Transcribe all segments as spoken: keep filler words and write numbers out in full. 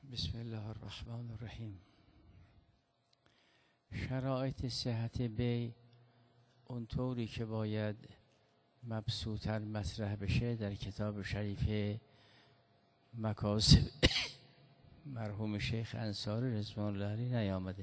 بسم الله الرحمن الرحیم. شرایط صحت بی اونطوری که باید مبسوطاً مطرح بشه در کتاب شریف مکاسب مرحوم شیخ انصاری رضوان الله علیه نیامده.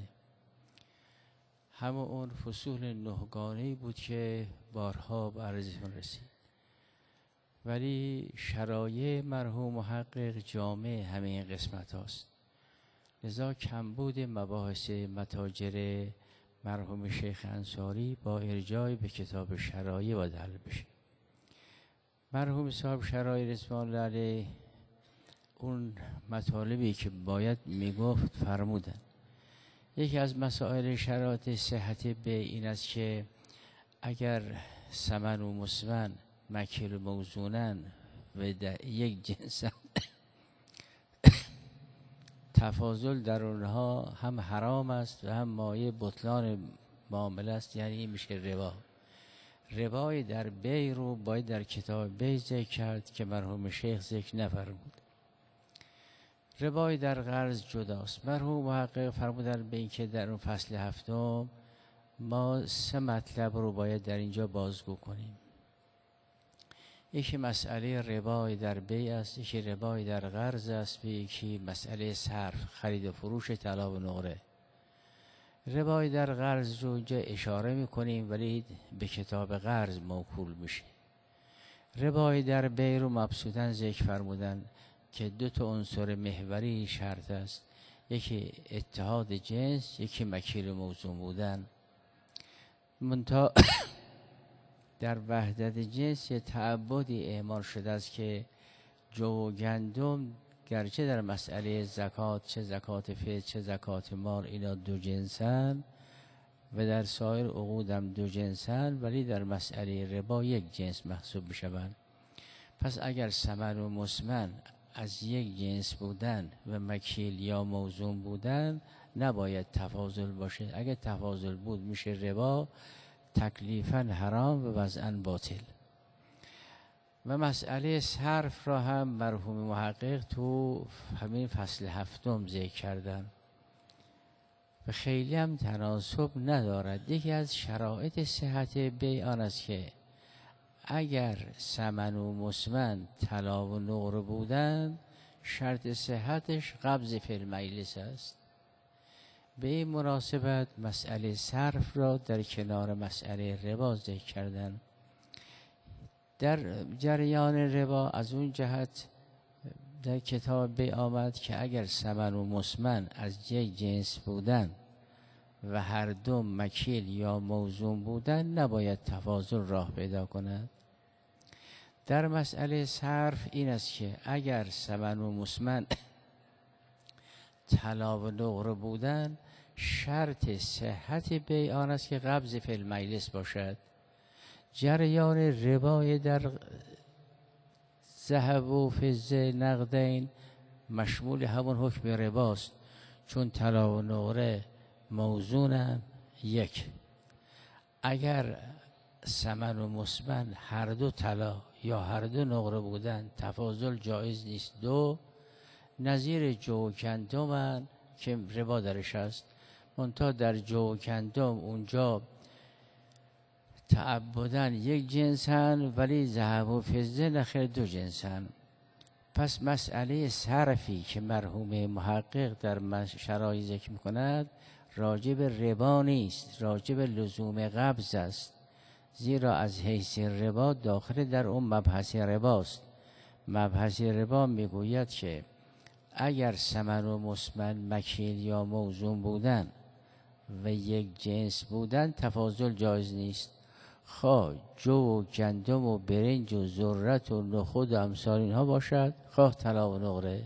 همه اون فصول نهگانه‌ای بود که بارها به عرضتون رسید، ولی شرایط مرحوم محقق جامع همه این قسمت هاست. لذا کمبود مباحث متاجر مرحوم شیخ انصاری با ارجاع به کتاب شرایط باید حل بشه. مرحوم صاحب شرایط رضوان الله علیه اون مطالبی که باید میگفت فرمودن. یکی از مسائل شرایط صحت به این است که اگر ثمن و مسمن مکیل موزونن و در یک جنس تفاضل در اونها هم حرام است و هم مایه بطلان معامله است، یعنی این میشه ربا. ربای در بی رو باید در کتاب بی ذکر کرد که مرحوم شیخ ذکر نفرمود. ربای در قرض جداست. مرحوم محقق فرمودن به این که در اون فصل هفتم ما سه مطلب رو باید در اینجا بازگو کنیم. یکی مسئله ربای در بی است، یکی ربای در قرض است و یکی مسئله صرف، خرید و فروش طلا و نقره. ربای در قرض رو اینجا اشاره میکنیم ولی به کتاب قرض موکول میشه. ربای در بی رو مبسوطاً ذکر فرمودن که دو تا عنصر محوری شرط است، یکی اتحاد جنس، یکی مکیل موزون بودن. منتها در وحدت جنس یه تعبدی اعمال شده است که جو و گندم گرچه در مسئله زکات، چه زکات فطر چه زکات مال، اینا دو جنسن و در سایر عقود هم دو جنسن، ولی در مسئله ربا یک جنس محسوب میشوند. پس اگر ثمن و مسمن از یک جنس بودن و مکیل یا موزون بودن نباید تفاضل باشه. اگر تفاضل بود میشه ربا، تکلیفاً حرام و وضعاً باطل. و مسئله صرف را هم مرحوم محقق تو همین فصل هفتم ذکر کردن و خیلی هم تناسب ندارد. یکی از شرایط صحت بی آن است که اگر ثمن و مسمن طلا و نقره بودن شرط صحتش قبض فی المجلس است. به این مناسبت مسئله صرف را در کنار مسئله ربا ذکر کردن. در جریان ربا از اون جهت در کتاب بی آمد که اگر ثمن و مسمن از یک جنس بودن و هر دو مکیل یا موزون بودن نباید تفاضل راه پیدا کند. در مسئله صرف این است که اگر ثمن و مسمن طلا و نقره بودن شرط صحت بی آن است که قبض فی المجلس باشد. جریان ربای در ذهب و فضه نقدین مشمول همون حکم رباست، چون طلا و نقره موزونن یک. اگر ثمن و مسمن هر دو طلا یا هر دو نقره بودن تفاضل جایز نیست. دو، نظیر جو و گندم که ربا درش است، منتها در جو و گندم اونجا تعبدن یک جنسن ولی ذهب و فضه نخیر دو جنسن. پس مسئله صرفی که مرحوم محقق در شرایط ذکر میکند راجع به ربا نیست، راجع به لزوم قبض است، زیرا از حیث ربا داخل در اون مبحث رباست. مبحث ربا میگوید که اگر ثمن و مسمن مکیل یا موزون بودن و یک جنس بودن تفاضل جایز نیست. خواه جو و گندم و برنج و ذرت و نخود و امثال اینها باشد، خواه طلا و نقره.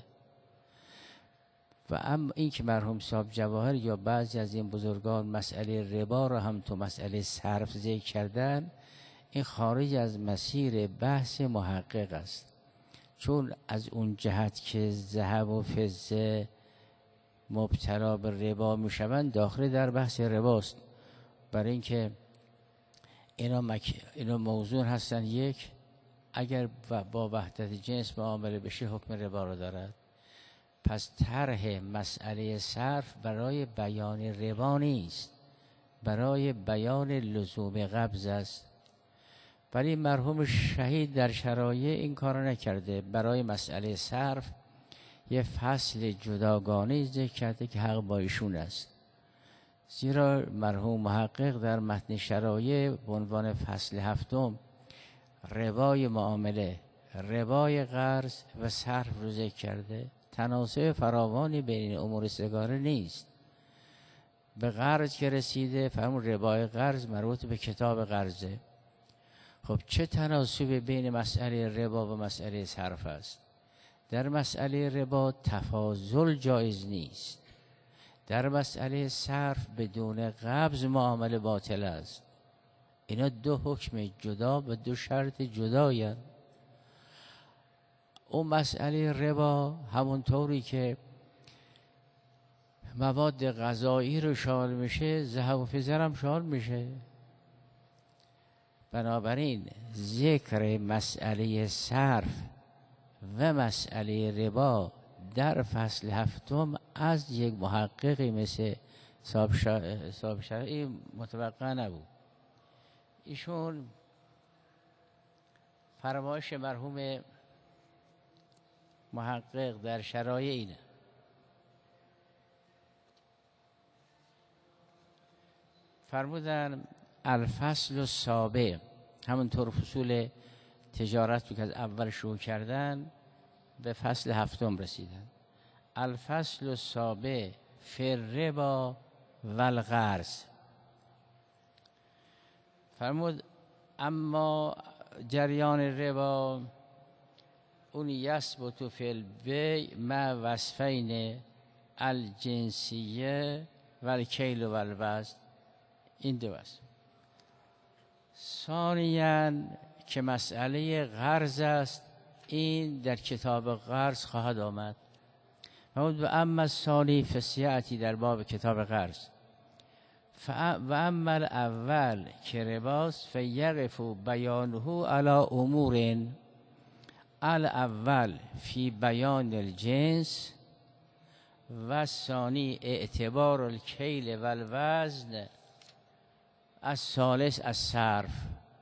و اما این که مرحوم صاحب جواهر یا بعضی از این بزرگان مسئله ربا را هم تو مسئله صرف ذکر کردن، این خارج از مسیر بحث محقق است. چون از اون جهت که ذهب و فضه مبتلا به ربا میشوند داخل در بحث رباست، برای اینکه اینا, مک... اینا موزون هستن یک، اگر با وحدت جنس معامله بشه حکم ربا را دارد. پس طرح مسئله صرف برای بیان ربا نیست، برای بیان لزوم قبض است. ولی مرحوم شهید در شرایع این کار نکرده، برای مسئله صرف یه فصل جداگانه ذکر کرده که حق با ایشون است. زیرا مرحوم محقق در متن شرایع به عنوان فصل هفتم ربای معامله، ربای قرض و صرف رو ذکر کرده. تناسب فراوانی بین امور سگانه نیست. به قرض که رسیده فرمون ربای قرض مربوط به کتاب قرضه. خب چه تناسبی بین مسئله ربا و مسئله صرف است؟ در مسئله ربا تفاضل جایز نیست. در مسئله صرف بدون قبض معامله باطل است. اینا دو حکم جدا و دو شرط جداین. اون مسئله ربا همونطوری که مواد غذایی رو شامل میشه، ذهب و فضه هم شامل میشه. بنابراین ذکر مسئله صرف و مسئله ربا در فصل هفتم از یک محققی مثل صاحب شرعی متوقع نبود. ایشون فرمایش مرحوم محقق در شرایع اینه: فرمودن الفصل السابع، همونطور فصول تجارت رو که از اول شروع کردن به فصل هفتم رسیدن. الفصل السابع فی الربا و القرض. فرمود اما جریان ربا اون یثبت فی البیع مع وصفین الجنسیه و الکیل و الوزن. این دو است. ثانیاً که مسئله قرض است، این در کتاب قرض خواهد آمد. و اما ثانی فسیعتی در باب کتاب قرض و اما اول که رباست فیقف بیانه علی امور الاول فی بیان الجنس و ثانی اعتبار الکیل و الوزن از ثالث از صرف.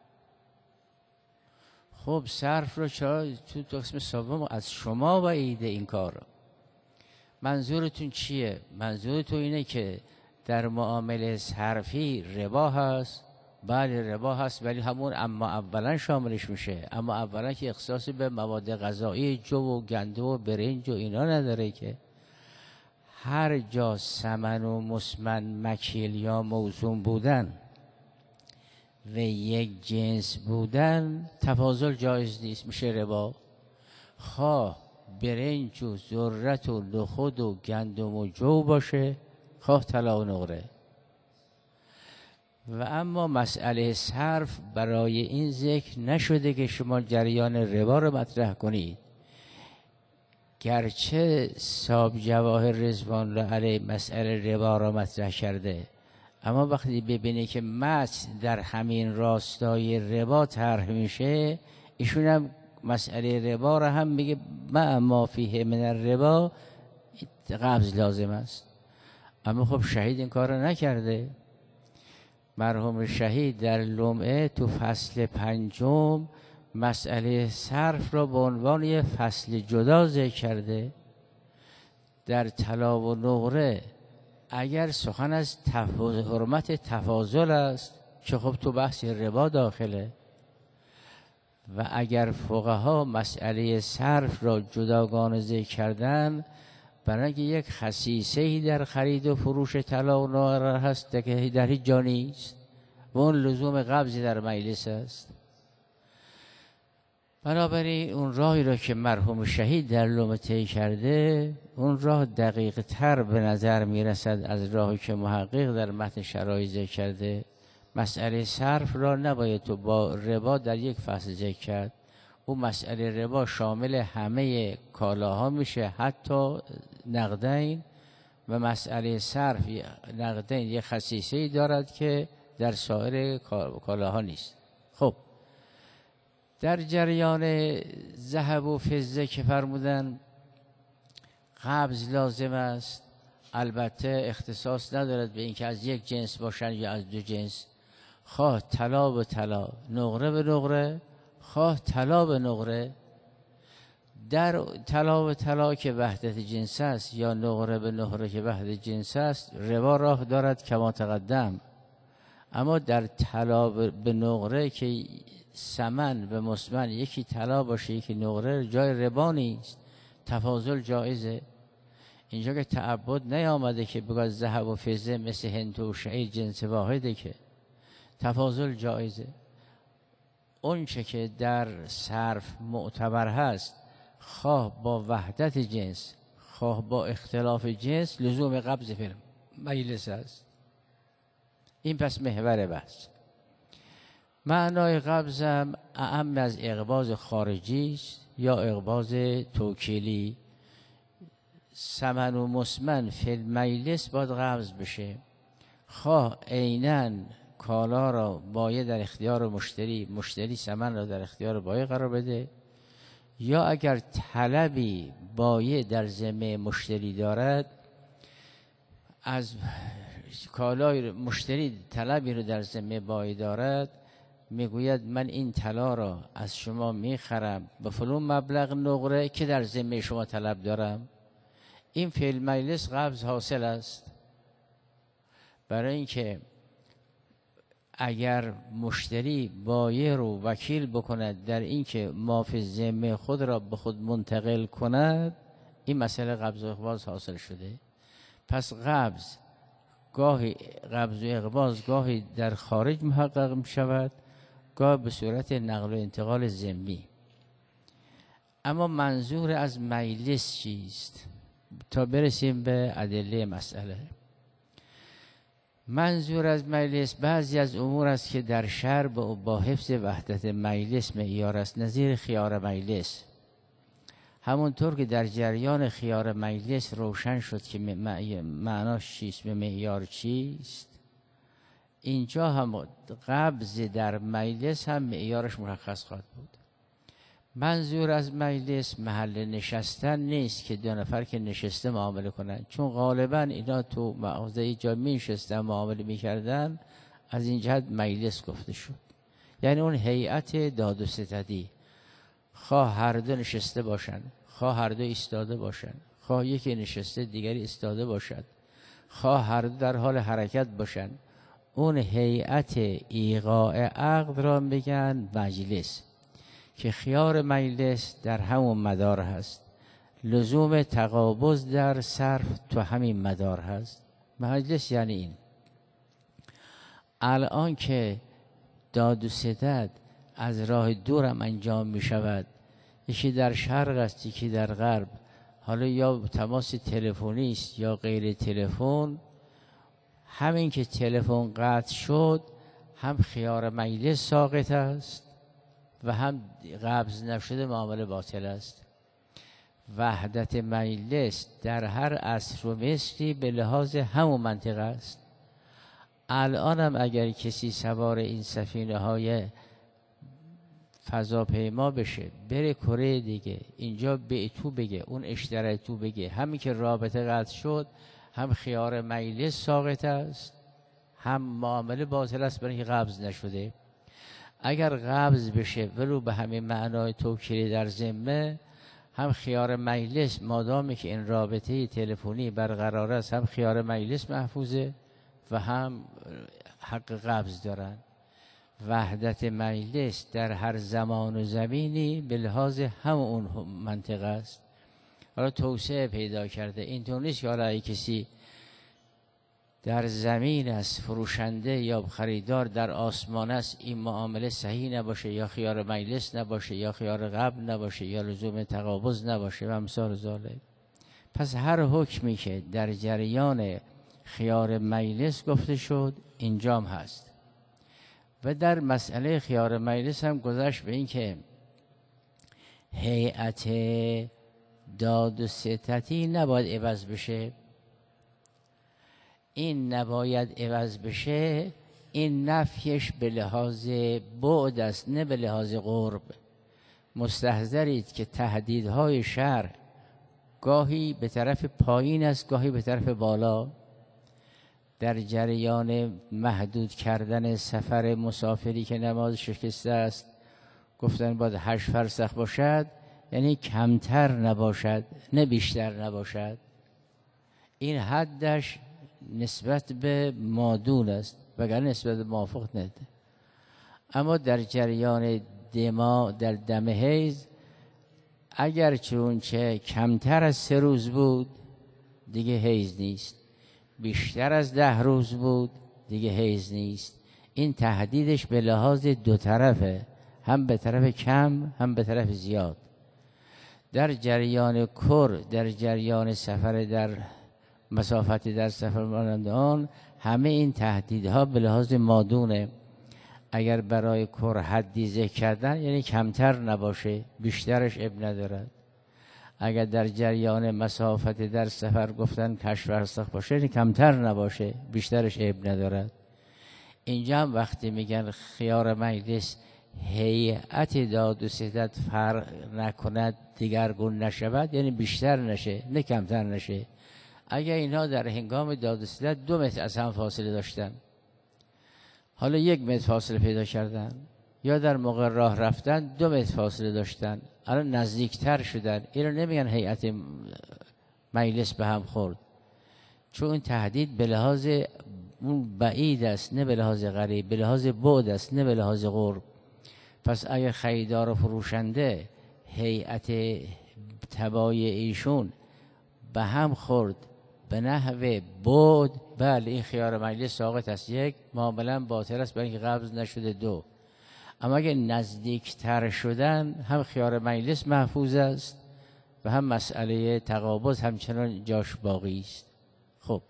خب صرف رو چرا تو قسم سوم از شما بعیده این کار؟ منظورتون چیه؟ منظورتون اینه که در معامله صرفی ربا هست؟ بله ربا هست، ولی همون اما اولا شاملش میشه. اما اولا که اختصاصی به مواد غذایی جو و گندم و برنج و اینا نداره که. هر جا ثمن و مسمن مکیل یا موزون بودن و یک جنس بودن تفاضل جایز نیست، میشه ربا. خواه برنج و ذرت و نخود و گندم و جو باشه، خواه طلا و نقره. و اما مسئله صرف برای این ذکر نشده که شما جریان ربا رو مطرح کنید. گرچه صاحب جواهر رضوان الله علیه مسئله ربا را مطرح کرده، اما وقتی ببینه که متن در همین راستای ربا طرح میشه، ایشون هم مسئله ربا را هم میگه ما ما فیه من الربا قبض لازم است. اما خب شهید این کار را نکرده. مرحوم شهید در لمعه تو فصل پنجم مسئله صرف را به عنوان یه فصل جدا ذکر کرده. در طلا و نقره اگر سخن از تفاضل، حرمت تفاضل است که خب تو بحث ربا داخله، و اگر فقها مسئله صرف را جداگانه ذکر کردن برای اینکه یک خصیصه‌ای در خرید و فروش طلا و نقره هست که در هیچ جا نیست و اون لزوم قبضی در مجلس است. بنابراین اون راهی را که مرحوم شهید در لمعه طی کرده، اون راه دقیق تر به نظر می رسد از راهی که محقق در متن شرایع ذکر کرده. مسئله صرف را نباید تو با ربا در یک فصل ذکر کرد. اون مسئله ربا شامل همه کالاها میشه، حتی نقدین، و مسئله صرف نقدین یک خصیصه‌ای دارد که در سایر کالاها نیست. خب در جریان ذهب و فضه که فرمودن قبض لازم است، البته اختصاص ندارد به اینکه از یک جنس باشن یا از دو جنس، خواه طلا به طلا، نقره به نقره، خواه طلا به نقره. در طلا به طلا که وحدت جنس است یا نقره به نقره که وحدت جنس است ربا راه دارد کما تقدم. اما در طلا به نقره که ثمن به مثمن یکی طلا باشه یکی نقره، جای ربا نیست، تفاضل جایزه. اینجا که تعبد نیامده که بگه ذهب و فضه مثل هند و شعیر جنس واحده، که تفاضل جایزه. اون چه که در صرف معتبر هست، خواه با وحدت جنس خواه با اختلاف جنس، لزوم قبض فیلم مجلس است. این پس محور بحث. معنای قبضم اعم از اقباض خارجی است یا اقباض توکیلی. ثمن و مثمن فی المجلس باید قبض بشه، خواه عیناً کالا را بایع در اختیار مشتری، مشتری ثمن را در اختیار بایع قرار بده، یا اگر طلبی بایع در ذمه مشتری دارد، از کالای مشتری طلبی رو در ذمه بایع دارد، میگوید من این طلا را از شما میخرم به فلان مبلغ نقره که در ذمه شما طلب دارم. این فی المجلس قبض حاصل است. برای اینکه اگر مشتری بایع رو وکیل بکند در اینکه ما فی ذمه خود را به خود منتقل کند، این مسئله قبض و اقباض حاصل شده. پس قبض گاهی قبض و اقباض گاهی در خارج محقق می شود، گاهی به صورت نقل و انتقال ضمنی. اما منظور از مجلس چیست؟ تا برسیم به ادله مسئله. منظور از مجلس بعضی از امور است که در شرع با حفظ وحدت مجلس معیار است، نظیر خیار مجلس. همونطور که در جریان خیار مجلس روشن شد که معناش چیست، به معیار چیست، اینجا هم قبض در مجلس هم معیارش مشخص خواهد بود. منظور از مجلس محل نشستن نیست که دو نفر که نشسته معامله کنند، چون غالبا اینا تو مغازه ای جا می نشستن معامله می کردن، از این جهت مجلس گفته شد. یعنی اون هیئت داد و ستدی، خواه هر دو نشسته باشن، خواه هر دو ایستاده باشن، خواه یکی نشسته دیگری ایستاده باشد، خواه هر دو در حال حرکت باشن، اون هیئت ایقاع عقد را میگن مجلس، که خیار مجلس در همون مدار هست. لزوم تقابض در صرف تو همین مدار هست. مجلس یعنی این. الان که داد و ستد از راه دورم انجام می شود، یکی در شرق است یکی در غرب، حالا یا تماس تلفنی است یا غیر تلفن، همین که تلفن قطع شد هم خیار مجلس ساقط است و هم قبض نشده معامله باطل است. وحدت مجلس در هر عصر و مصری به لحاظ همون منطقه است. الان هم اگر کسی سوار این سفینه های فضاپیما بشه بره کره دیگه، اینجا به تو بگه اون اشترای تو بگه، همین که رابطه قطع شد هم خیار مجلس ساقط است هم معامله باطل است برای اینکه قبض نشده. اگر قبض بشه ولو به همین معنای توکیلی در ذمه، هم خیار مجلس مادامی که این رابطه تلفنی برقرار است هم خیار مجلس محفوظه و هم حق قبض دارن. وحدت مجلس در هر زمان و زمینی به لحاظ همون منطقه است. حالا توسعه پیدا کرده، اینطور نیست که حالا ای کسی در زمین است فروشنده یا خریدار در آسمان است این معامله صحیح نباشه، یا خیار مجلس نباشه، یا خیار قبل نباشه، یا لزوم تقابض نباشه و امثال ذالک. پس هر حکمی که در جریان خیار مجلس گفته شد اینجام هست. و در مسئله خیار مجلس هم گذشت به این که هیئت داد و ستدی نباید عوض بشه. این نباید عوض بشه، این نفیش به لحاظ بعد است نه به لحاظ قرب. مستحضرید که تهدیدهای شرع گاهی به طرف پایین است، گاهی به طرف بالا. در جریان محدود کردن سفر مسافری که نماز شکسته است گفتن باید هشت فرسخ باشد، یعنی کمتر نباشد نه بیشتر نباشد. این حدش نسبت به مادون است، وگرنه نسبت به موافق نده. اما در جریان دما در دم حیض اگر چون چه کمتر از سه روز بود دیگه حیض نیست، بیشتر از ده روز بود دیگه حیض نیست. این تهدیدش به لحاظ دو طرفه، هم به طرف کم هم به طرف زیاد. در جریان کر، در جریان سفر در مسافت در سفر مانند آن، همه این تهدیدها به لحاظ مادونه. اگر برای کر حدی ذکر کردن یعنی کمتر نباشه، بیشترش اب ندارد. اگر در جریان مسافت در سفر گفتن کشف فرسخ باشه یعنی کمتر نباشه، بیشترش اب ندارد. اینجا هم وقتی میگن خیار مجلس هیئت داد و ستد فرق نکند دیگرگون نشود، یعنی بیشتر نشه نه کمتر نشه. اگر اینها در هنگام داد و ستد دو متر از هم فاصله داشتن، حالا یک متر فاصله پیدا کردن، یا در موقع راه رفتن دو متر فاصله داشتن، الان نزدیکتر شدن، این رو نمیگن هیئت مجلس به هم خورد، چون این تهدید به لحاظ اون بعید است نه به لحاظ قریب، به لحاظ بعد است نه به لحاظ قرب. پس اگر خریدار و فروشنده هیئت تبای ایشون به هم خورد به نحو بعد، بله این خیار مجلس ساقط است، یک معاملا باطل است برای اینکه قبض نشده. دو، اما اگه نزدیکتر شدن هم خیار مجلس محفوظ است و هم مسئله تقابض همچنان جاش باقی است. خب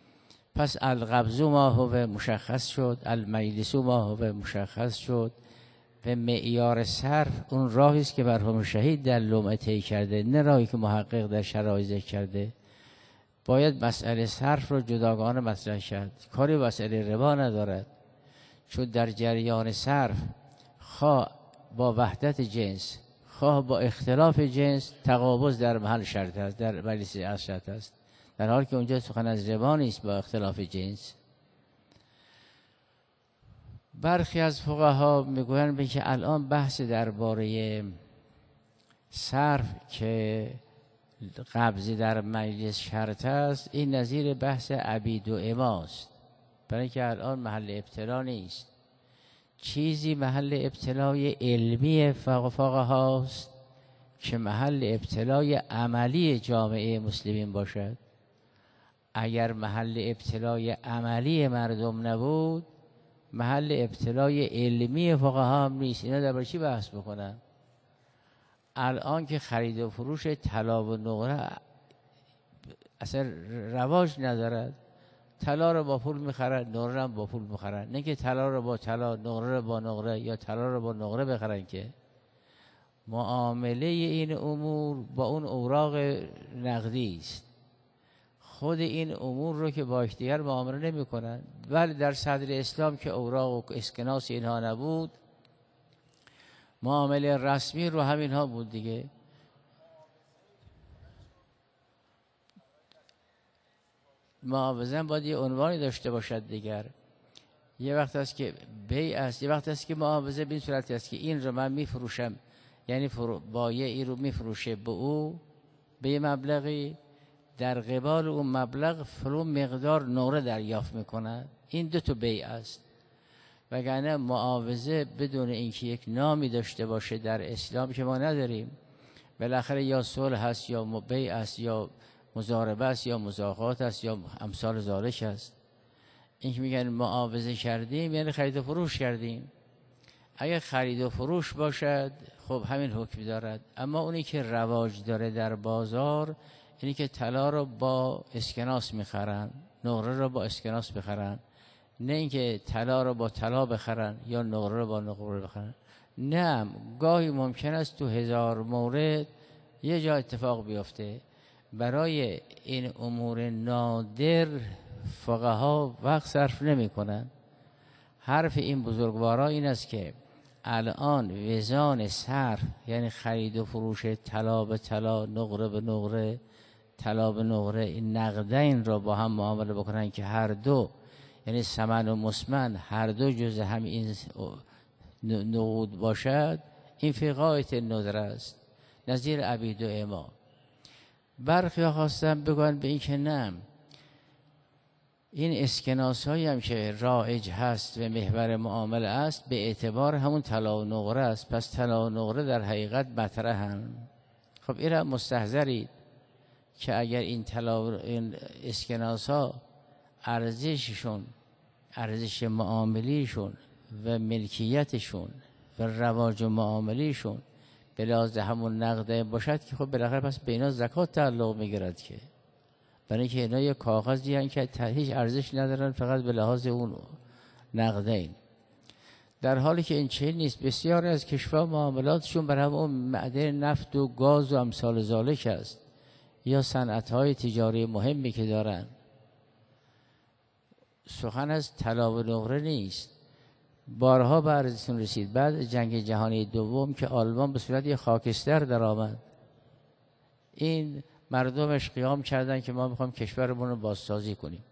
پس القبض ما هو مشخص شد، المجلس ما هو مشخص شد. و معیار صرف اون راهی است که مرحوم شهید در لمعه طی کرده، نه راهی که محقق در شرایط ذکر کرده. باید مسئله صرف رو جداگانه مطرح کرد، کاری مسئله ربا ندارد، چون در جریان صرف خواه با وحدت جنس خواه با اختلاف جنس تقابض در محل شرط است، در مجلس از شرط است، در حالی که اونجا سخن از ربا نیست با اختلاف جنس. برخی از فقها میگویند به که الان بحث درباره صرف که قبضی در مجلس شرط است، این نظیر بحث عبید و اماست، برای اینکه الان محل ابتلا نیست. چیزی محل ابتلای علمی فقهاست که محل ابتلای عملی جامعه مسلمین باشد. اگر محل ابتلای عملی مردم نبود، محل ابتلای علمی فقها هم نیست. اینا درباره چی بحث بکنن؟ الان که خرید و فروش طلا و نقره اصلا رواج ندارد، طلا رو با پول میخرن، نقره رو با پول میخرن، نه که طلا رو با طلا، نقره رو با نقره یا طلا رو با نقره بخرن. که معامله این امور با اون اوراق نقدی است. خود این امور رو که با یکدیگر معامله نمی کنن. ولی در صدر اسلام که اوراق و اسکناس اینها نبود، معامله رسمی رو همینها بود دیگه. معاوضه باید یه عنوانی داشته باشد دیگر. یه وقت است که بیع است، یه وقت است که معاوضه به این صورت است که این رو من میفروشم، یعنی فرو بایع این رو میفروشه به او به یه مبلغی، در قبال اون مبلغ فلان مقدار نقره دریافت میکنه. این دو تا بیع است. وگرنه معاوضه بدون اینکه یک نامی داشته باشه در اسلام که ما نداریم، بالاخره یا صلح هست یا بیع است یا مضاربه است یا مزاقات است یا امثال ذالک است. این که میگن معاوضه کردیم یعنی خرید و فروش کردیم. اگر خرید و فروش باشد خب همین حکم دارد. اما اونی که رواج داره در بازار اینی که طلا رو با اسکناس میخرن، نقره رو با اسکناس بخرن، نه اینکه طلا رو با طلا بخرن یا نقره رو با نقره بخرن. نه، گاهی ممکن است تو هزار مورد یه جا اتفاق بیفته. برای این امور نادر فقها وقت صرف نمی کنن. حرف این بزرگوارا این است که الان وزان صرف یعنی خرید و فروش طلا به طلا، نقره به نقره، طلا و نقره این نقدین را با هم معامله بکنن که هر دو یعنی ثمن و مسمن هر دو جز هم این نقود باشد، این فی غایت الندرة است، نظیر عبید و اما. برخی ها خواستن بگن به این که نه، این اسکناس هایی هم که رایج هست و محور معامله است به اعتبار همون طلا و نقره است، پس طلا و نقره در حقیقت مطرحن. خب این را مستحضرید که اگر این طلا و این اسکناس ها ارزششون، ارزش معاملیشون و ملکیتشون و رواج معاملیشون به لحاظ همون نقده باشد که خب بالاخره پس به اینا زکات تعلق میگیرد، که برای اینکه اینا یک کاغذی هستند که هیچ ارزش ندارن، فقط به لحاظ اون نقدین. در حالی که این چنین نیست. بسیاری از کشورها معاملاتشون بر همون معدن نفت و گاز و امثال ذالک است، یا صنعت‌های تجاری مهمی که دارن. سخن از طلا و نقره نیست. بارها به عرضتون رسید بعد جنگ جهانی دوم که آلمان به صورت یک خاکستر در آمد، این مردمش قیام کردن که ما میخوایم کشورمون رو بازسازی کنیم.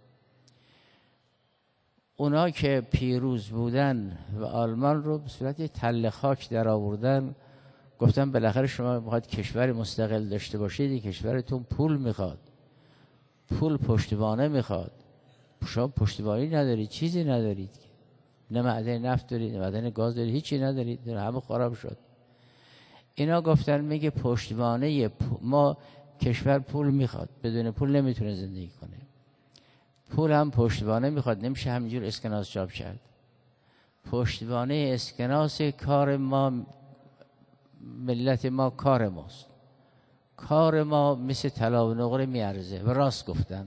اونا که پیروز بودن و آلمان رو به صورت تله خاک در آوردن، گفتن بالاخره شما میخواید کشور مستقل داشته باشید، کشورتون پول میخواد، پول پشتوانه میخواد، شما پشتوانه ندارید، چیزی ندارید، نه معدن نفت دارید، نه معدن گاز دارید، هیچی ندارید، همه خراب شد. اینا گفتن میگه پشتوانه ما کشور پول میخواد، بدون پول نمیتونه زندگی کنه، پول هم پشتوانه میخواد، نمیشه همینجور اسکناس چاپ کرد. پشتوانه اسکناس کار ما، ملت ما کار ماست، کار ما مثل طلا و نقره میارزه. و راست گفتن.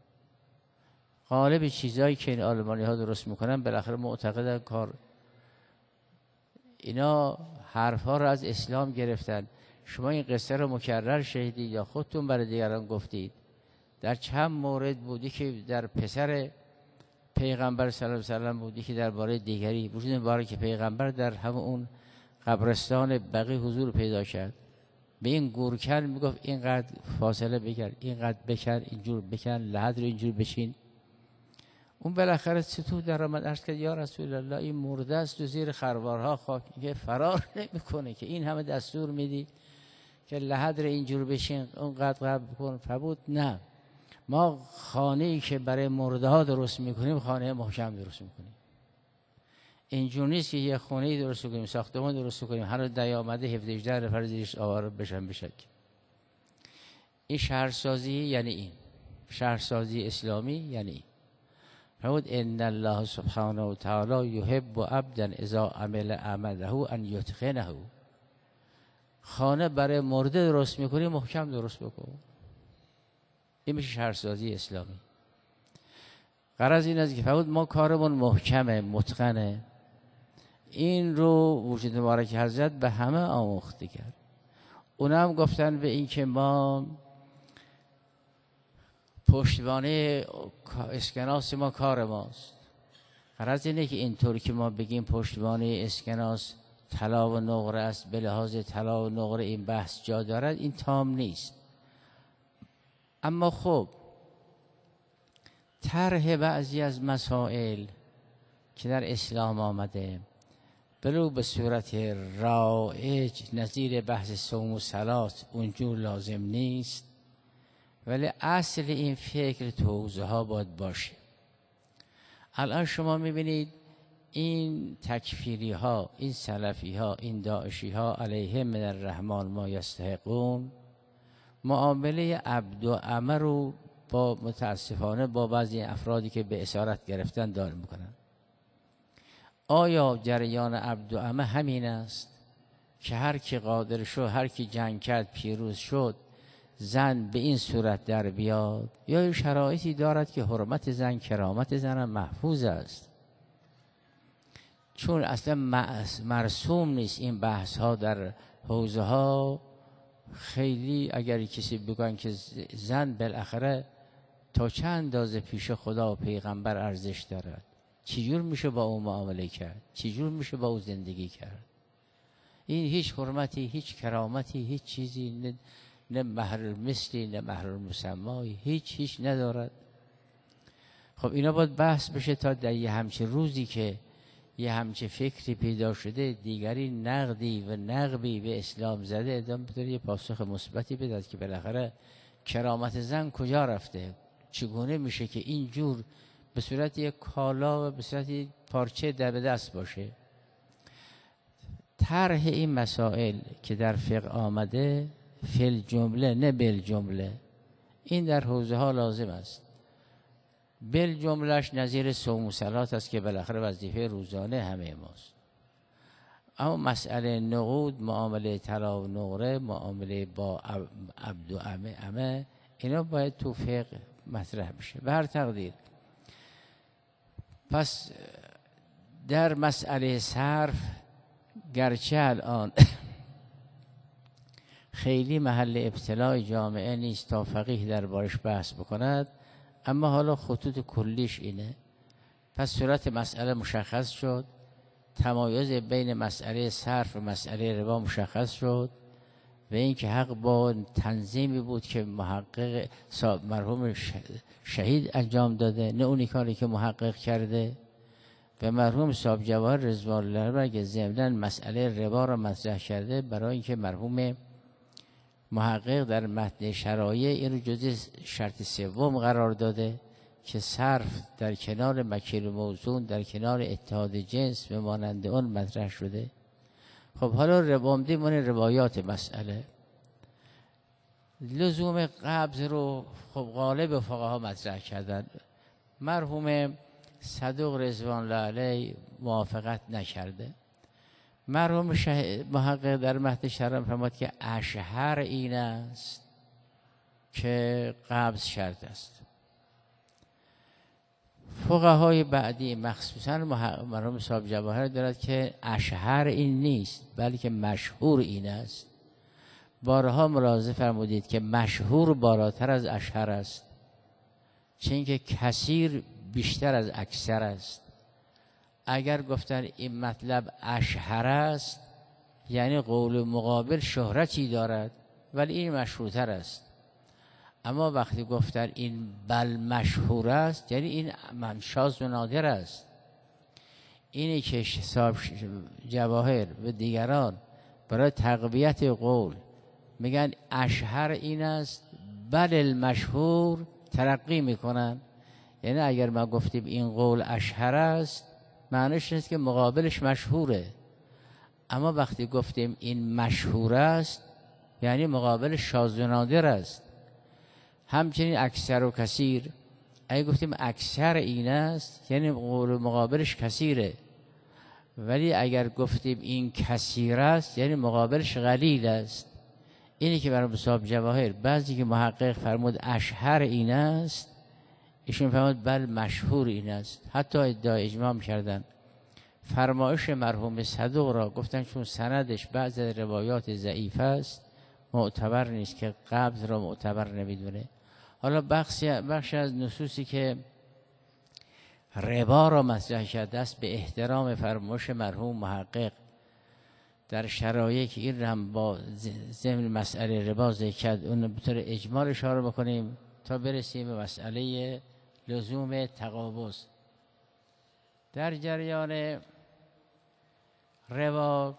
غالب چیزایی که این آلمانی ها درست میکنن بالاخره معتقدن کار، اینا حرف ها رو از اسلام گرفتن. شما این قصه رو مکرر شنیدید یا خودتون برای دیگران گفتید. در چند مورد بودی که در پسر پیغمبر صلی الله علیه و سلم بودی که درباره دیگری وجود باره که پیغمبر در همون قبرستان بقیع حضور پیدا کرد، به این گورکن میگفت اینقدر فاصله بکن، اینقدر بکن، اینجور بکن، لحد رو اینجور بشین. اون بالاخره ستو در آمد عرض کرد یا رسول الله این مرده است و زیر خروارها خاک، که فرار نمیکنه که این همه دستور میدی که لحد رو اینجور بشین، اونقدر قبل بکن. فبود نه، ما خانه ای که برای مرده ها درست میکنیم خانه محکم درست میکنیم. اینجور نیست که یه خونه ای درست کنیم، ساختمان درست کنیم، هر دیامده هفده هجده نفر زیرش آوار بشن بشک. این شهرسازی یعنی این شهرسازی اسلامی یعنی این. فرمود ان الله سبحانه و تعالی یحب عبدا اذا عمل عمله ان یتقنه. خانه برای مرده درست میکنی محکم درست بکن. این میشه شهرسازی اسلامی. غرض این است که فرمود ما کارمون محکمه، متقنه. این رو وجود مبارک حضرت به همه آموخته کرد. اونا هم گفتن به این که ما پشتوانه اسکناس ما کار ماست. غرض اینه که اینطور که ما بگیم پشتوانه اسکناس طلا و نقره است، به لحاظ طلا و نقره این بحث جا دارد، این تام نیست. اما خب طرح بعضی از مسائل که در اسلام آمده بلو به صورت رایج نظیر بحث صوم و صلات اونجور لازم نیست، ولی اصل این فکر توضیح ها باید باشه. الان شما میبینید این تکفیری ها، این سلفی ها، این داعشی ها علیهم من الرحمن ما یستحقون، معامله عبد و عمه رو با متاسفانه با بعضی افرادی که به اسارت گرفتن دار میکنن. آیا جریان عبد و عمه همین است که هر کی قادر شد، هر کی جنگ کرد پیروز شد، زن به این صورت در بیاد، یا شرایطی دارد که حرمت زن، کرامت زن محفوظ است؟ چون اصلا مرسوم نیست این بحث ها در حوزه ها. خیلی اگر کسی بگن که زن بالاخره تا چند اندازه پیش خدا و پیغمبر ارزش دارد، چجور میشه با او معامله کرد، چجور میشه با او زندگی کرد؟ این هیچ حرمتی، هیچ کرامتی، هیچ چیزی نه مهر مثلی نه مهر مسمایی، هیچ هیچ ندارد. خب اینا باید بحث بشه تا در یه همچه روزی که یه همچه فکری پیدا شده دیگری نقدی و نقبی به اسلام زده ادام بطور یه پاسخ مثبتی بدهد که بالاخره کرامت زن کجا رفته، چگونه میشه که اینجور به صورت یک کالا و به صورت یک پارچه در به دست باشه. طرح این مسائل که در فقه آمده فل جمله نه بل جمله، این در حوزه ها لازم است. بل جملهش نظیر صوم و صلات است که بالاخره وظیفه روزانه همه ماست. اما مسئله نقود، معامله طلا و نقره، معامله با عبد و عمه عمه، اینا باید تو فقه مطرح بشه به هر تقدیر. پس در مسئله صرف گرچه الان خیلی محل ابتلاع جامعه نیست تا فقیه در بارش بحث بکند، اما حالا خطوط کلیش اینه. پس صورت مسئله مشخص شد، تمایز بین مسئله صرف و مسئله ربا مشخص شد و اینکه حق با تنظیمی بود که محقق مرحوم شهید انجام داده، نه اونی کاری که محقق کرده. و مرحوم صاحب جواهر رضوان الله علیه ضمناً مسئله ربا را مطرح کرده برای اینکه مرحوم محقق در متن شرایع این رو جزء شرط سوم قرار داده که صرف در کنار مکیل و موزون در کنار اتحاد جنس به مانند اون مطرح شده. خب حالا ربامدی من روایات مسئله لزوم قبض رو خب غالب فقها مطرح کردن. مرحوم صدوق رضوان الله علیه موافقت نکرده. مرحوم محقق در متن شرح فرمود که اشهر این است که قبض شرط است. فقهای بعدی مخصوصا مرحوم صاحب جواهر دارد که اشهر این نیست بلکه مشهور این است. بارها ملاحظه فرمودید که مشهور بالاتر از اشهر است، چون که کثیر بیشتر از اکثر است. اگر گفتن این مطلب اشهر است یعنی قول مقابل شهرتی دارد ولی این مشهورتر است. اما وقتی گفتن این بل مشهور است یعنی این شاذ و نادر است. اینی که صاحب جواهر و دیگران برای تقویت قول میگن اشهر این است بل المشهور ترقی میکنن. یعنی اگر ما گفتیم این قول اشهر است معنیش نیست که مقابلش مشهوره، اما وقتی گفتیم این مشهور است یعنی مقابل شاذ و نادر است. همچنین اکثر و کثیر، اگه گفتیم اکثر این است یعنی قول مقابلش کثیره، ولی اگر گفتیم این کثیر است یعنی مقابلش قلیل است. اینی که برای صاحب جواهر بعضی که محقق فرمود اشهر این است، ایشون فرمود بل مشهور این است. حتی ادعای اجماع کردن. فرمایش مرحوم صدوق را گفتن چون سندش بعض روایات ضعیف است معتبر نیست که قبض را معتبر نمیدونه. حالا بخشی بخش از نصوصی که ربا را مطرح کرده است به احترام فرمایش مرحوم محقق در شرایعی که این هم با ضمن مسئله ربا ذکر کرد اون به طور اجمال اشاره بکنیم تا برسیم به مسئله لزوم تقابض. در جریان ربا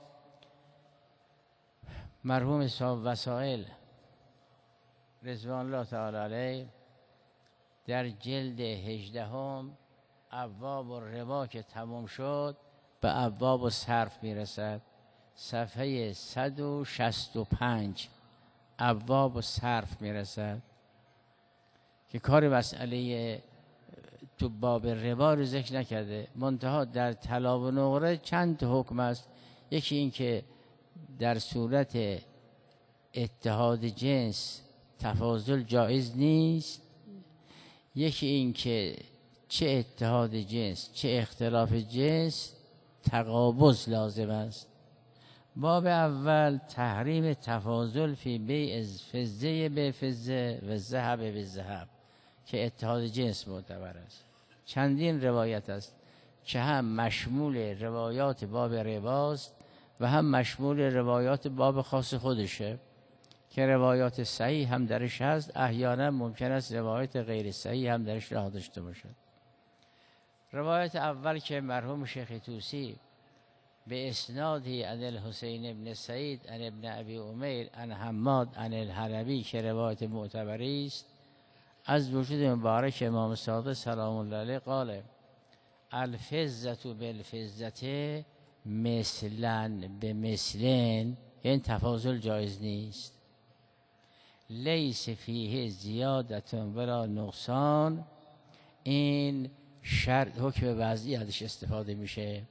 مرحوم صاحب وسائل رضوان الله تعالی علیه در جلد هجدهم ابواب الربا که تمام شد به ابواب الصرف میرسد. صفحه صد و شصت و پنج ابواب الصرف میرسد که کار مسئله تو باب ربا رو ذکر نکرده. منتها در طلا و نقره چند حکم است. یکی این که در صورت اتحاد جنس تفاضل جایز نیست. یکی این که چه اتحاد جنس چه اختلاف جنس تقابض لازم است. باب اول تحریم تفاضل فی بیع فضه به فضه و ذهب به ذهب که اتحاد جنس معتبر است. چندین روایت است که هم مشمول روایات باب رباست و هم مشمول روایات باب خاص خودشه که روایات صحیح هم درش هست، احیانا ممکن است روایات غیر صحیح هم درش راه داشته باشد. روایت اول که مرحوم شیخ طوسی به اسنادی عن الحسین ابن سعید عن ابن ابی امیر عن حماد عن الحلبی که روایت معتبری است، از وجود مبارک امام صادق سلام الله علیه قال الفزة بالفزة مثلا به مثلن، این تفاضل جایز نیست. لیس فیه زیادت ولا نقصان، این شرط حکم وضعی ازش استفاده میشه.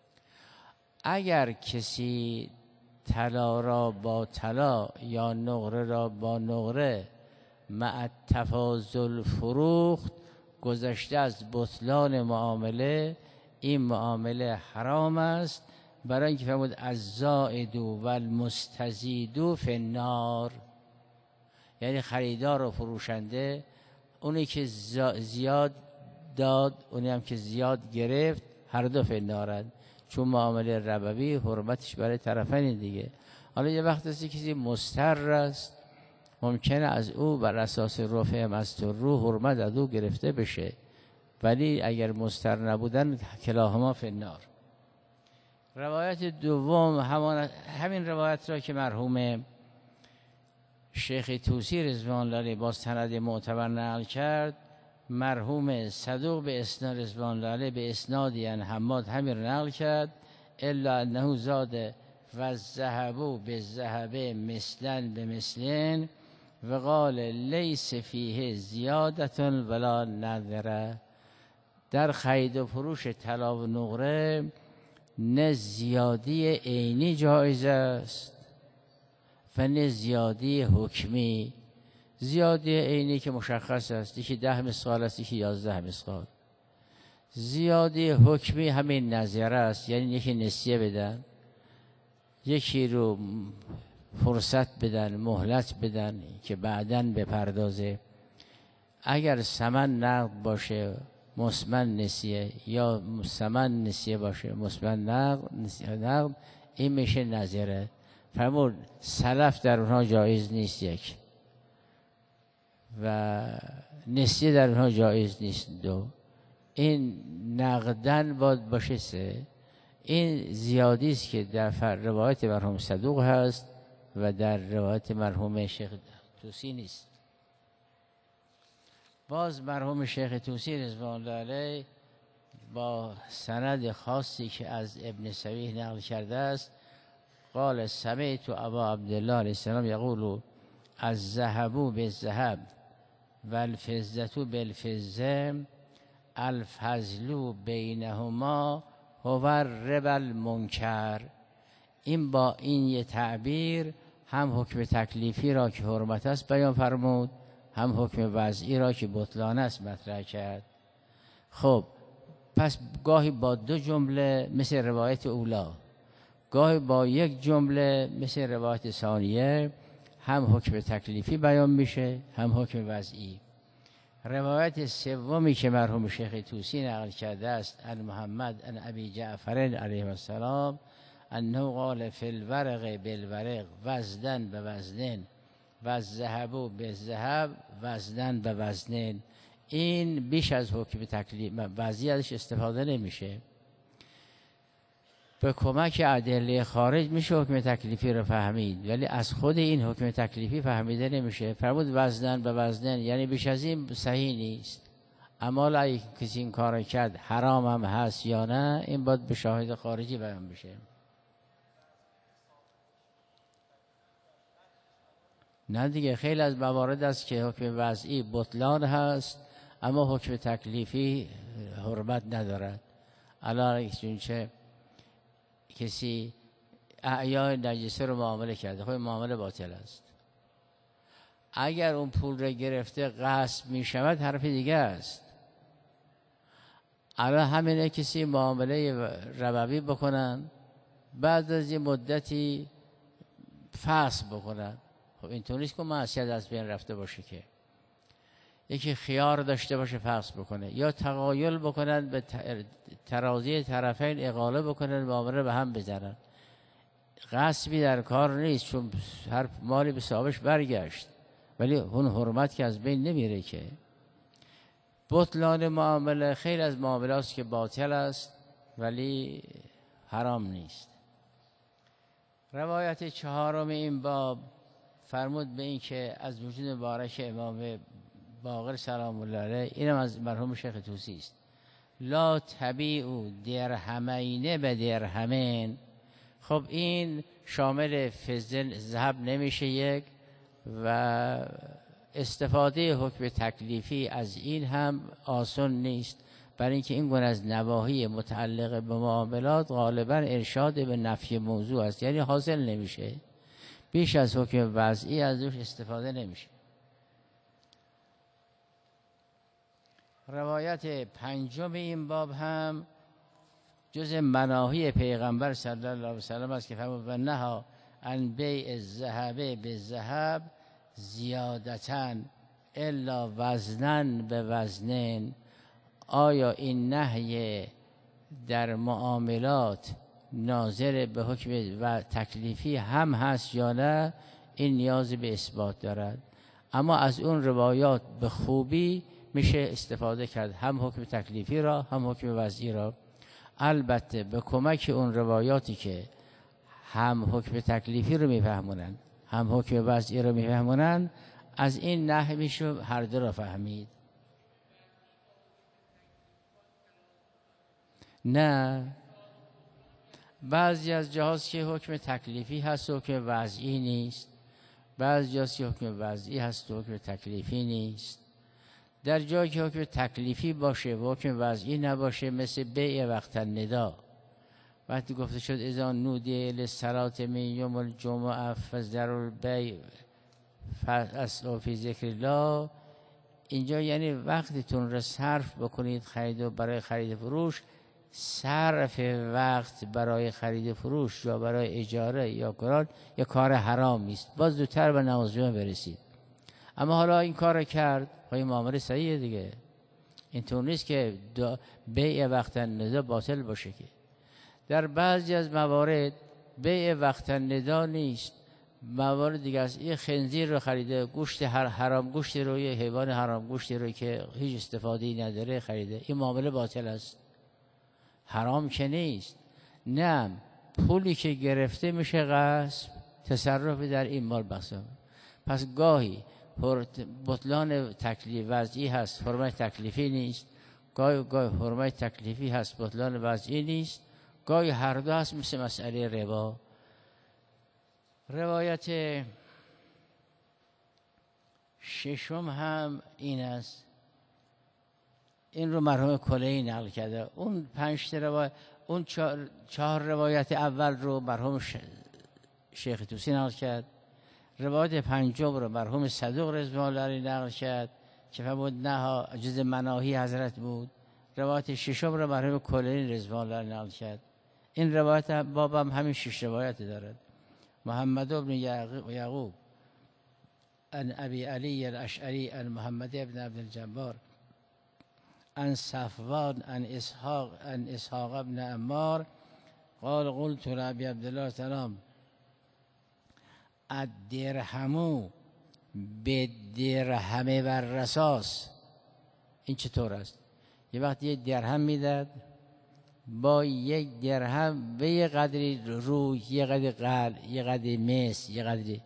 اگر کسی طلا را با طلا یا نقره را با نقره مع تفاضل فروخت، گذشته از بطلان معامله، این معامله حرام است، برای اینکه فرمود الزائد و المستزید فی النار، یعنی خریدار و فروشنده، اونی که زیاد داد اونی هم که زیاد گرفت، هر دو فی النارند، چون معامله ربوی حرمتش برای طرفین دیگه. حالا یه وقت هستی کسی مضطر است، ممکنه از او بر اساس رفع مستور حرمت از او گرفته بشه، ولی اگر مضطر نبودن کلاهما فی النار. روایت دوم همان همین روایت را که مرحوم شیخ طوسی رضوان الله علیه با سند معتبر نقل کرد، مرحوم صدوق به اسناد رضوان الله علیه به اسنادی عن حماد همین نقل کرد، الا انه زاد و الذهب بالذهب مثلا بمثلن و قال لیس فیه زیادت ولا نظره. در خرید و فروش طلا و نقره نه زیادی عینی جایز است و نه زیادی حکمی. زیادی عینی که مشخص است، یکی ده مسقال است، یکی یازده مسقال. زیادی حکمی همین نظره است، یعنی یکی نسیه بدن، یکی رو فرصت بدن، مهلت بدن که بعداً بپردازه. اگر ثمن نقد باشه مثمن نسیه، یا ثمن نسیه باشه مثمن نقد نقد، این میشه نظره. فرمود سلف در اونها جایز نیست یک، و نسیه در اونها جایز نیست دو، این نقدن باید باشه سه. این زیادی است که در روایت مرحوم صدوق هست و در روایت مرحوم شیخ طوسی نیست. باز مرحوم شیخ طوسی رضوان الله علیه با سند خاصی که از ابن سویح نقل کرده است قال سمعت ابا عبدالله علیه السلام یقول الذهب بالذهب والفضة بالفضة الفضل بینهما هو الربا المنکر. این با این یه تعبیر هم حکم تکلیفی را که حرمت است بیان فرمود، هم حکم وضعی را که بطلان است مطرح کرد. خب پس گاهی با دو جمله مثل روایت اولا، گاهی با یک جمله مثل روایت ثانیه، هم حکم تکلیفی بیان میشه هم حکم وضعی. روایت سومی که مرحوم شیخ طوسی نقل کرده است عن محمد عن ابی جعفر علیه السلام انه قال فی الورق بالورق وزنا بوزن و الذهب بالذهب وزنا بوزن. این بیش از حکم تکلیف وضعی ازش استفاده نمیشه. به کمک ادله خارج میشه حکم تکلیفی رو فهمید، ولی از خود این حکم تکلیفی فهمیده نمیشه. فرمود وزنن به وزنن، یعنی بیش از این صحیح نیست. اما اگه کسی این کار کرد حرام هم هست یا نه، این باید به شاهد خارجی بیان بشه. نه دیگه، خیلی از موارد است که حکم وضعی بطلان هست اما حکم تکلیفی حرمت ندارد. الان چونچه کسی اعیان نجسه رو معامله کرده، خب معامله باطل است. اگر اون پول رو گرفته غصب می شود حرف دیگه است. الان همینه کسی معامله ربوی بکنن، بعد از یه مدتی فسخ بکنن، خب اینطور نیست که معصیت از بین رفته باشه که. یکی خیار داشته باشه فسخ بکنه، یا تقایل بکنن به ترازی طرفین اقاله بکنن معامله به هم بزنن. غصبی در کار نیست، چون هر مالی به صاحبش برگشت، ولی اون حرمت که از بین نمیره که. بطلان معامله خیلی از معامله است که باطل است ولی حرام نیست. روایت چهارم این باب فرمود به این که از وجود مبارک امام باقر سلام الله علیه، اینم از مرحوم شیخ طوسی است، لا تبیعوا درهمین به درهمین. خب این شامل فضه ذهب نمیشه یک، و استفاده حکم تکلیفی از این هم آسان نیست، برای اینکه این گونه از نواحی متعلق به معاملات غالبا ارشاد به نفی موضوع است، یعنی حاصل نمیشه، بیش از حکم وضعی از روش استفاده نمیشه. روایت پنجم این باب هم جز مناهی پیغمبر صلی الله علیه و سلم است که فرمود و نها عن بیع الذهب بالذهب زیادتاً الا وزناً به وزنین. آیا این نهی در معاملات ناظر به حکم و تکلیفی هم هست یا نه؟ این نیاز به اثبات دارد، اما از اون روایات به خوبی میشه استفاده کرد، هم حکم تکلیفی را هم حکم وضعی را. البته به کمک اون روایاتی که هم حکم تکلیفی رو میفهمونن هم حکم وضعی رو میفهمونن، از این نحو میشه هر دو را فهمید. نه، بعضی از جاهاست که حکم تکلیفی هست و حکم وضعی نیست، بعضی جاهاست که حکم وضعی هست و حکم تکلیفی نیست. در جایی که حکم تکلیفی باشه و حکم وضعی نباشه، مثل بیع وقت الندا، وقتی گفته شد اذا نودی للصلاة من یوم الجمعه فذروا البیع فاسعوا فی ذکر الله، اینجا یعنی وقتتون رو صرف بکنید خرید و برای خرید فروش. صرف وقت برای خرید فروش یا برای اجاره یا قرار یا کار حرام است، باز زودتر به نماز جمعه برسید. اما حالا این کار کرد، این معامله صحیحه دیگه، اینطور نیست که بیع وقت الندا باطل باشه که. در بعضی از موارد بیع وقت الندا نیست، موارد دیگه است. یه خنزیر رو خریده، گوشت حرام گوشتی رو، یه حیوان حرام گوشتی رو که هیچ استفاده‌ای نداره خریده، این معامله باطل است، حرام که نیست. نه، پولی که گرفته میشه غصب، تصرفی در این مال بخصه. پس گاهی بطلان تکلیف وضعی هست، حرمت تکلیفی نیست، گاهی گاهی حرمت تکلیفی هست، بطلان وضعی نیست، گاهی هر دو هست، مثل مسئله ربا. روایت ششم هم این است، این رو مرحوم کلینی نقل کرده. اون پنج روایت، اون چهار, چهار روایت اول رو مرحوم شیخ طوسی نقل کرد. روایت پنجم رو مرحوم صدوق رضوان الله علیه نقل کرد که فرمود نه جز مناهی حضرت بود. روایت ششم رو مرحوم کلینی رضوان الله علیه نقل کرد. این روایت باب هم همین شش روایت دارد. محمد بن یعقوب عن ابی علی الاشعری عن محمد بن عبد الجبار عن صفوان عن اسحاق عن اسحاق بن عمار قال قلت لابي عبد الله سلام الدرهم بالدرهم والرصاص. این چطور است؟ یه وقت یه درهم میداد، با یک درهم به یه قدری روی، یه قدری قل، یه قدری مس، یه قدری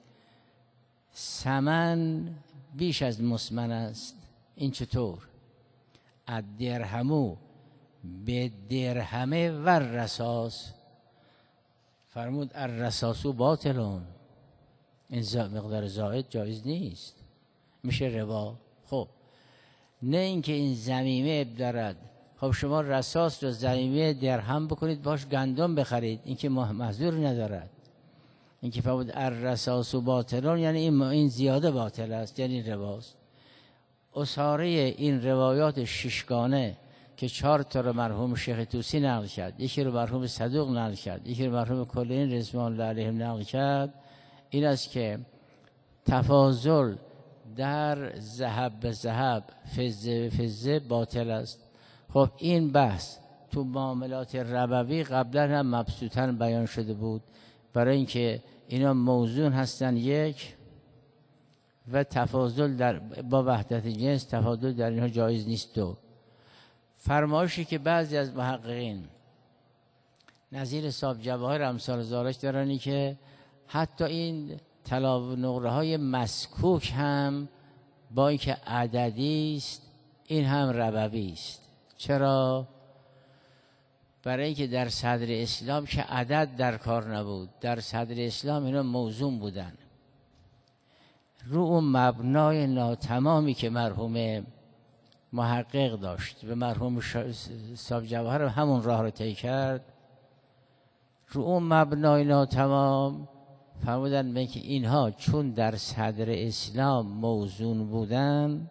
ثمن بیش از مسمن است. این چطور؟ الدرهمو به درهم و رصاص. فرمود الرصاصو باطلون، این مقدار زائد جایز نیست، میشه ربا. خب نه اینکه این ضمیمه دارد، خب شما رصاص رو ضمیمه درهم بکنید باش گندم بخرید، این که محظور ندارد. این که فرمود الرصاصو باطلون یعنی این, این زیاده باطل است، یعنی رباست. اصحاره این روایات ششگانه که چهار تا رو مرحوم شیخ طوسی نقل کرد، یکی رو مرحوم صدوق نقل کرد، یکی رو مرحوم کلینی رضوان الله علیهم نقل کرد، این است که تفاضل در ذهب به ذهب، فضه به فضه باطل است. خب این بحث تو معاملات ربوی قبلا هم مبسوطاً بیان شده بود. برای اینکه اینا موزون هستن یک و تفاضل در با وحدت جنس تفاضل در اینها جایز نیست. دو، فرمایشی که بعضی از محققین نظیر صاحب جواهر امثال زارش دارن که حتی این طلا و نقره های مسکوک هم با اینکه عددی است این هم ربوی است. چرا؟ برای اینکه در صدر اسلام که عدد در کار نبود، در صدر اسلام اینا موزون بودن. رو اون مبنای ناتمامی که مرحوم محقق داشت و مرحوم صاحب جواهر همون راه رو طی کرد، رو اون مبنای ناتمام فرمودن که اینها چون در صدر اسلام موزون بودن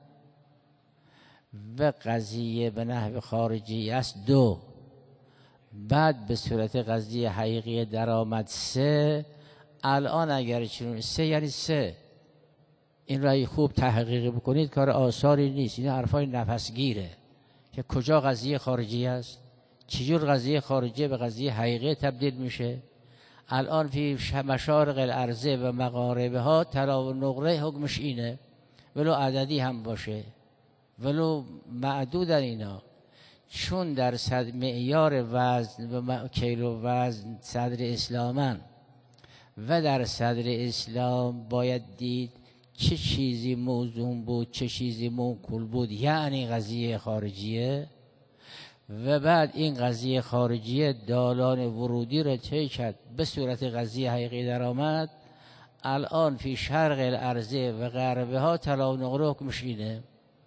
و قضیه به نحو خارجی است دو، بعد به صورت قضیه حقیقی در آمد سه، الان اگر چون سه یعنی سه، این رای خوب تحقیق بکنید کار آسانی نیست. این حرفای نفسگیره که کجا قضیه خارجی است، چجور قضیه خارجی به قضیه حقیقی تبدیل میشه. الان فی مشارق الارض و مغاربها طلا و نقره حکمش اینه، ولو عددی هم باشه ولو معدود در اینا، چون در صد معیار وزن و کیلو وزن صدر اسلامن و در صدر اسلام باید دید چه چیزی موزون بود چه چیزی موکول بود، یعنی قضیه خارجیه. و بعد این قضیه خارجیه دالان ورودی را طی کرد به صورت قضیه حقیقی در آمد. الان فی شرق الارض و غربه ها طلا و نقره حکمش اینه.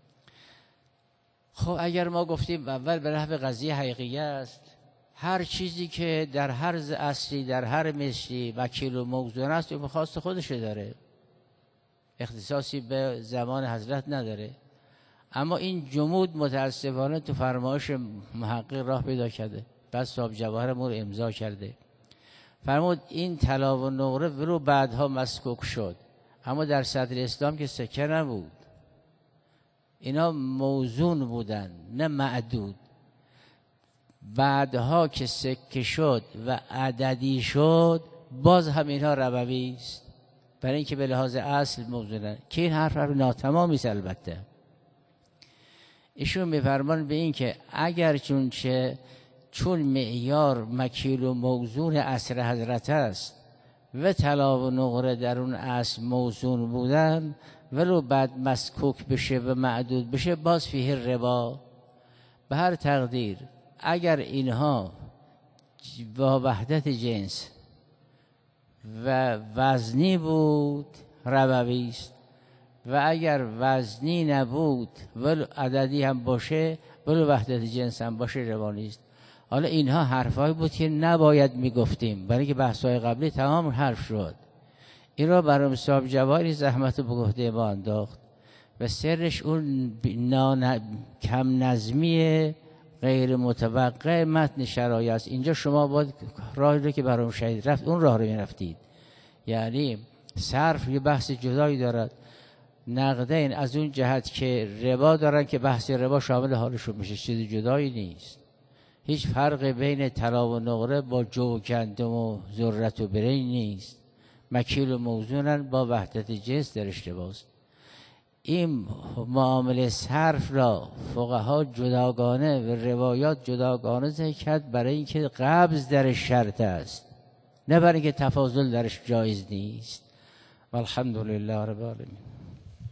خب اگر ما گفتیم اول به نحو قضیه حقیقی است، هر چیزی که در هر اصلی در هر مثلی وکیل و موزون است اون خواست خودش داره، اختصاصی به زمان حضرت نداره. اما این جمود متاسفانه تو فرمایش محقق راه پیدا کرده، بعد صاحب جواهر مور امضا کرده. فرمود این طلا و نقره ولو بعدها مسکوک شد، اما در صدر اسلام که سکه نبود، اینا موزون بودن نه معدود. بعدها که سکه شد و عددی شد باز هم اینها ربوی است، برای اینکه به لحاظ اصل موزونن، که این حرف حرف ناتمامی است. البته ایشون میفرمان به این که اگر چون چه چون معیار مکیل و موزون عصر حضرت است و طلا و نقره در اون اصل موزون بودن، ولو بعد مسکوک بشه و معدود بشه باز فیه ربا. به هر تقدیر اگر اینها با وحدت جنس و وزنی بود ربوی است، و اگر وزنی نبود ولو عددی هم باشه ولو وحدت جنس هم باشه ربا نیست. حالا اینها حرفایی بود که نباید میگفتیم، برای که بحث‌های قبلی تمام حرف شد. این را برام صاحب جواهری زحمت به عهده ما انداخت و سرش اون نان... کم نظمی غیر متوقع متن شرایع است. اینجا شما باید راهی رو که برام شهید رفت اون راه رو میرفتید. یعنی صرف یه بحث جدایی دارد، نقدین از اون جهت که ربا دارن که بحث ربا شامل حالشون میشه، چیز جدایی نیست. هیچ فرق بین طلا و نقره با جو و گندم و ذرت و برنج نیست. مکیل و موزونن با وحدت جنس در اشتباست. این معامله صرف را فقها جداگانه و روایات جداگانه ذکر کرد برای اینکه قبض در شرط است، نه برای اینکه تفاضل درش جایز نیست. والحمدلله رب العالمین.